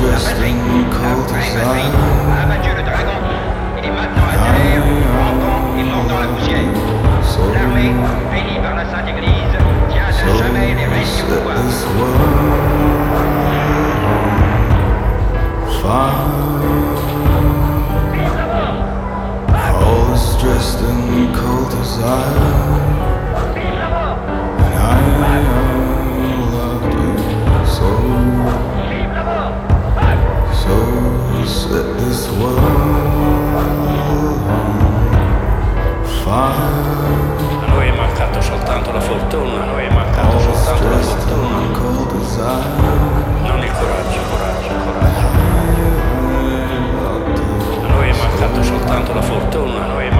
La patrie, a abattu le dragon. Il est maintenant à terre, rampant et mordant la poussière. L'armée, bénie par la Sainte Église, tient à jamais les règnes au pouvoir. All is dressed in cold desire, and I loved you so. So set this world on fire. A noi è mancato soltanto la fortuna, a noi è mancato soltanto la fortuna. Non il coraggio, coraggio. A noi è mancato soltanto la fortuna, a noi è